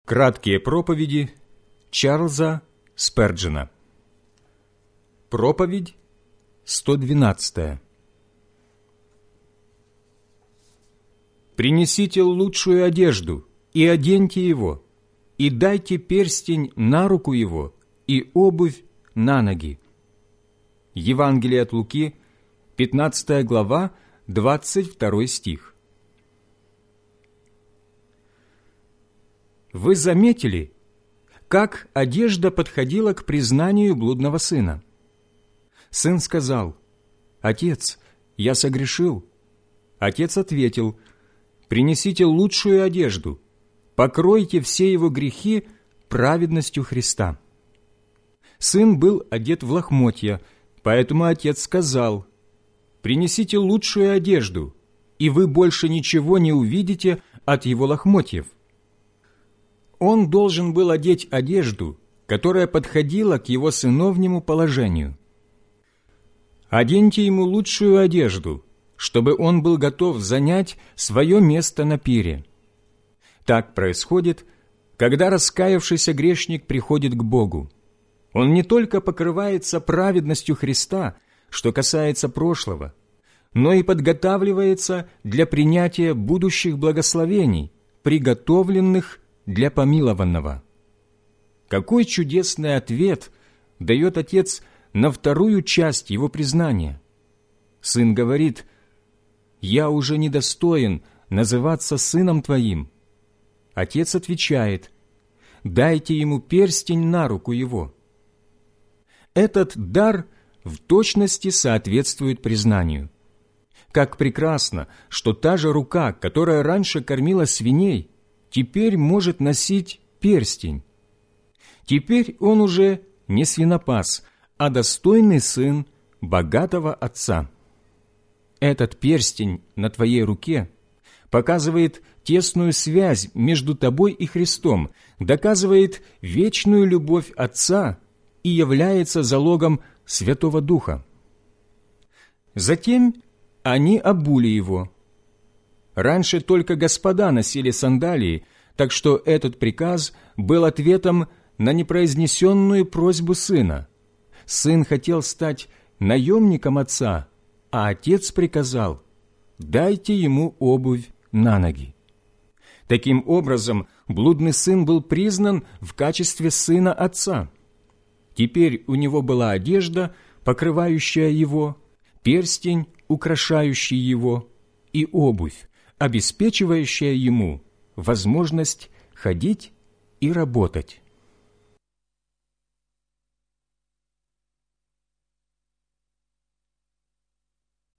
Краткие проповеди Чарльза Сперджена. Проповедь 112. «Принесите лучшую одежду и оденьте его, и дайте перстень на руку его и обувь на ноги». Евангелие от Луки, 15 глава, 22 стих. Вы заметили, как одежда подходила к признанию блудного сына? Сын сказал: «Отец, я согрешил». Отец ответил: «Принесите лучшую одежду, покройте все его грехи праведностью Христа». Сын был одет в лохмотья, поэтому отец сказал: «Принесите лучшую одежду, и вы больше ничего не увидите от его лохмотьев». Он должен был одеть одежду, которая подходила к его сыновнему положению. Оденьте ему лучшую одежду, чтобы он был готов занять свое место на пире. Так происходит, когда раскаявшийся грешник приходит к Богу. Он не только покрывается праведностью Христа, что касается прошлого, но и подготавливается для принятия будущих благословений, приготовленных для помилованного. Какой чудесный ответ дает Отец на вторую часть его признания. Сын говорит: «Я уже недостоин называться сыном твоим». Отец отвечает: «Дайте ему перстень на руку его». Этот дар в точности соответствует признанию. Как прекрасно, что та же рука, которая раньше кормила свиней, теперь может носить перстень. Теперь он уже не свинопас, а достойный сын богатого отца. Этот перстень на твоей руке показывает тесную связь между тобой и Христом, доказывает вечную любовь Отца и является залогом Святого Духа. Затем они обули его. Раньше только господа носили сандалии, так что этот приказ был ответом на непроизнесенную просьбу сына. Сын хотел стать наемником отца, а отец приказал: «Дайте ему обувь на ноги». Таким образом, блудный сын был признан в качестве сына отца. Теперь у него была одежда, покрывающая его, перстень, украшающий его, и обувь, обеспечивающая ему возможность ходить и работать.